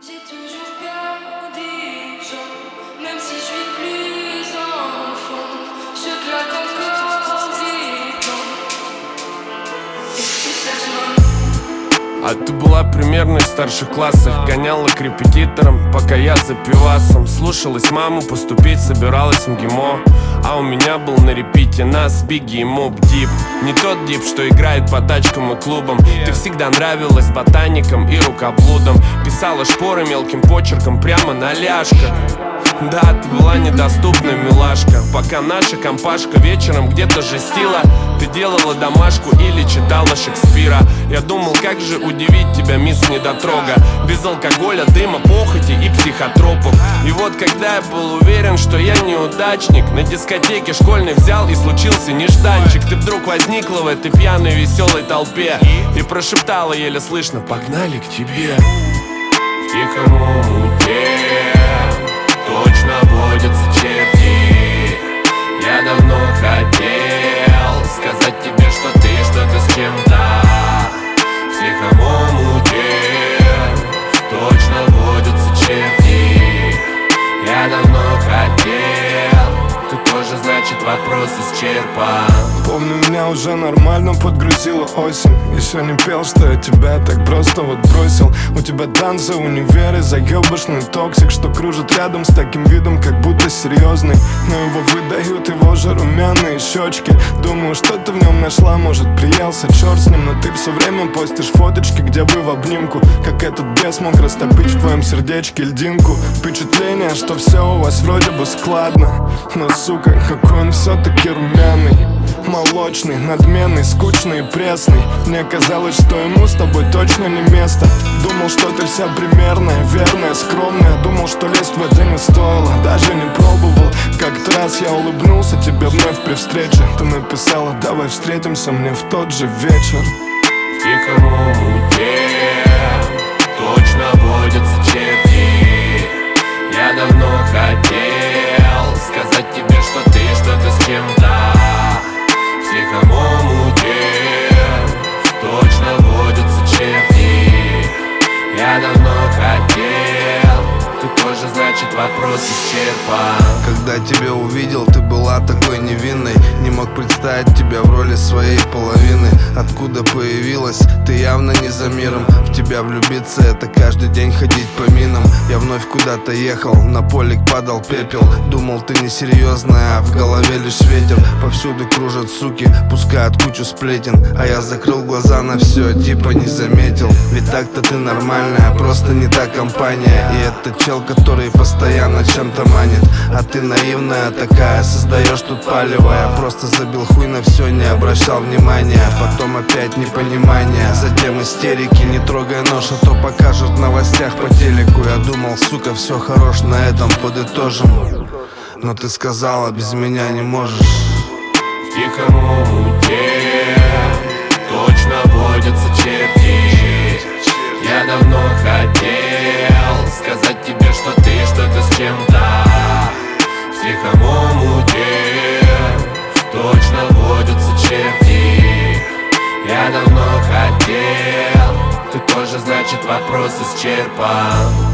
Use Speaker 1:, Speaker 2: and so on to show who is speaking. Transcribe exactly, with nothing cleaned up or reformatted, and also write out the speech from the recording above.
Speaker 1: J'ai toujours peur des gens, même si je suis plus enfant, je claque encore des temps. Et tu cherches mon...
Speaker 2: А ты была примерно в старших классах. Гоняла к репетиторам, пока я за пивасом. Слушалась маму, поступить собиралась в МГИМО. А у меня был на репите нас Бигги и Моб Дип. Не тот дип, что играет по тачкам и клубам. Ты всегда нравилась ботаникам и рукоблудам. Писала шпоры мелким почерком прямо на ляжках. Да, ты была недоступна, милашка. Пока наша компашка вечером где-то жестила, ты делала домашку или читала Шекспира. Я думал, как же удивить тебя, мисс недотрога. Без алкоголя, дыма, похоти и психотропов. И вот когда я был уверен, что я неудачник, на дискотеке школьной взял и случился нежданчик. Ты вдруг возникла в этой пьяной веселой толпе и прошептала еле слышно: погнали к тебе. В тихом омуте точно водятся черти. Я давно хотел сказать тебе, что ты что-то с чем-то. В тихом омуте точно водятся черти. Я давно хотел. Ты тоже, значит, вопрос исчерпан.
Speaker 3: Помню, меня уже нормально подгрузила осень. Еще не пел, что я тебя так просто вот бросил. У тебя танцы, универы, заебышный токсик, что кружит рядом с таким видом, как будто серьезный. Но его выдают его же румяные щечки. Думаю, что ты в нем нашла, может приелся, черт с ним. Но ты все время постишь фоточки, где вы в обнимку. Как этот бес мог растопить в твоем сердечке льдинку. Впечатление, что все у вас вроде бы складно. Но, сука, какой он все-таки румяный, молочный, надменный, скучный и пресный. Мне казалось, что ему с тобой точно не место. Думал, что ты вся примерная, верная, скромная. Думал, что лезть в это не стоило, даже не пробовал. Как-то раз я улыбнулся тебе вновь при встрече. Ты написала: давай встретимся мне в тот же вечер.
Speaker 2: В тихом омуте точно водятся черти. Я давно хотел сказать тебе, что ты что-то с чем-то. В тихом омуте точно водятся черти. Я давно хотел. Ты тоже, значит, вопрос исчерпан.
Speaker 4: Когда тебя увидел, ты была такой невинной. Не мог представить тебя в роли своей половины. Откуда появилась, ты явно не за миром. В тебя влюбиться — это каждый день ходить по минам. Я вновь куда-то ехал, на полик падал пепел. Думал, ты несерьезная, а в голове лишь ветер. Повсюду кружат суки, пускают кучу сплетен. А я закрыл глаза на все, типа не заметил. Ведь так-то ты нормальная, просто не та компания. И этот чел, который постоянно чем-то манит. А ты наивная такая, создаешь тут палево. Я просто забил хуй на все, не обращал внимания. Потом опять непонимание, затем истерики. Не трогай нож, а то покажут в новостях по телеку. Я думал, сука, все хорош, на этом подытожим. Но ты сказала, без меня не можешь.
Speaker 2: В тихом омуте точно водятся черти. Я давно хотел сказать тебе, что ты что-то с чем-то. В тихом омуте точно водятся черти. Я давно хотел. Ты тоже, значит, вопрос исчерпан.